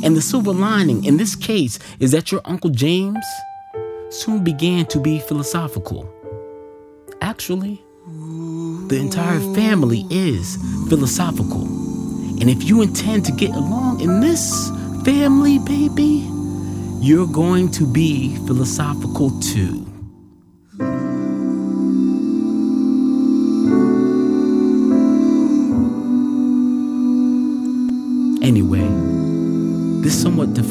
And the silver lining in this case is that your Uncle James soon began to be philosophical. Actually, the entire family is philosophical. And if you intend to get along in this family, baby, you're going to be philosophical too. Anyway, this somewhat